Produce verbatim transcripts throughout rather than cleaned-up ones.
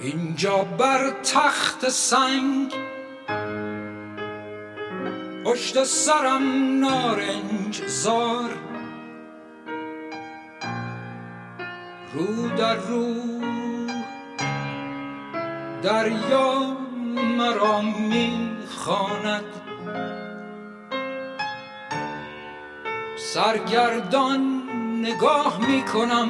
اینجا بر تخت سنگ پشت سرم نارنج زار، رو در رو دریا مرا میخواند، سرگردان نگاه میکنم،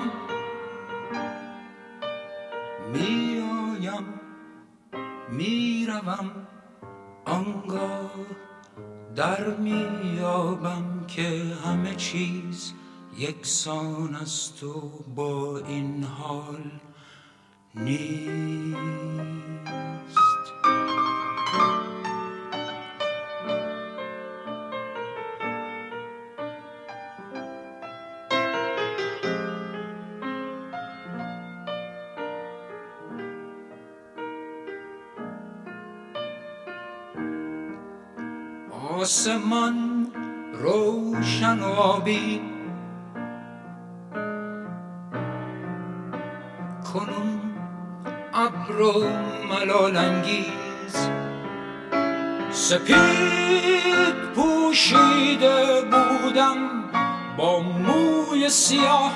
میایم میروم، آنگاه در میابم که همه چیز یکسان است و با این حال نیست. آسمان روشن و آبی کنون ابر و ملال انگیز، سپید پوشیده بودم با موی سیاه،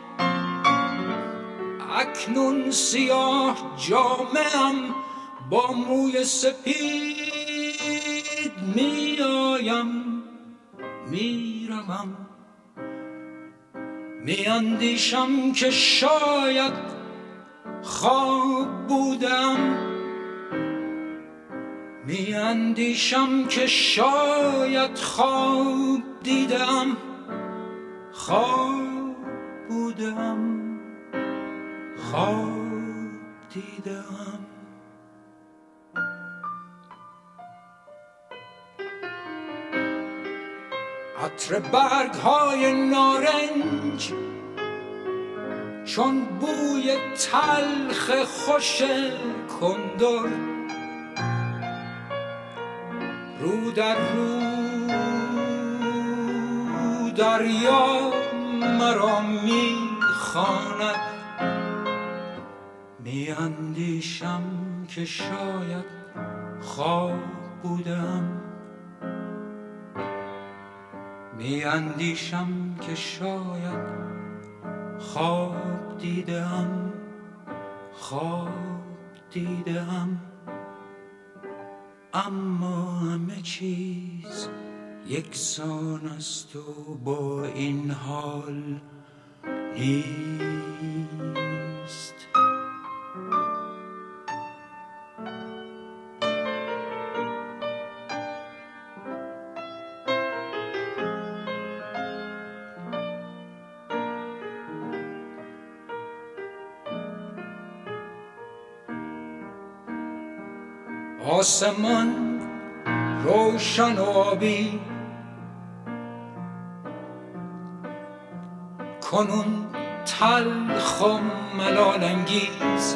اکنون سیاه جامه‌ام با موی سپید، میایم میروم، میاندیشم که شاید خواب بودم، میاندیشم که شاید خواب دیدم، خواب بودم، خواب دیدم. عطر برگ های نارنج چون بوی تلخ خوش کندر، رو در رو دریا مرا میخواند، میاندیشم که شاید خواب بودم، میاندیشم که شاید خواب دیدم، خواب دیدم، اما همه چیز یکسان است و با این حال نیست. آسمان روشن و آبی کنون تلخ و ملال انگیز،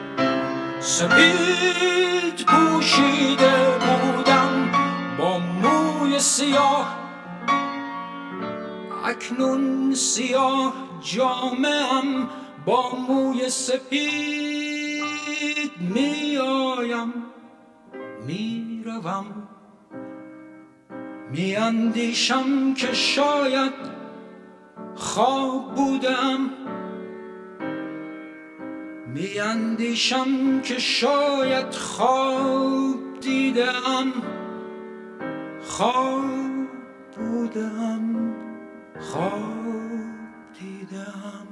سپید پوشیده بودم با موی سیاه، اکنون سیاه جامه‌ام با موی سپید، میایم میروم، میاندیشم که شاید خواب بودم، میاندیشم که شاید خواب دیدم، خواب بودم، خواب دیدم.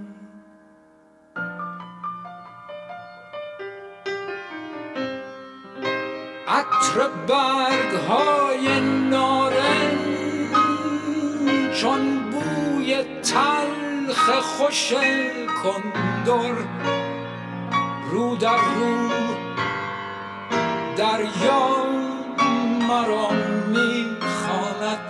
عطر برگ های نارنج چون بوی تلخ خوش کندر، رو در رو دریا مرا میخواند،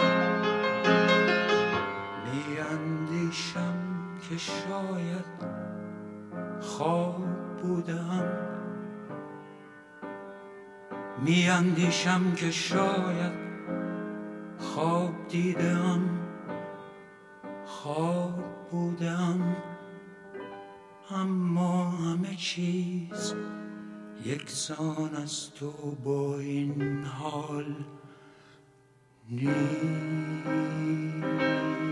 میاندیشم که شاید خواب بودم، میاندیشم که شاید خواب دیدم، خواب بودم، اما همه چیز یکسان است و با این حال نیست.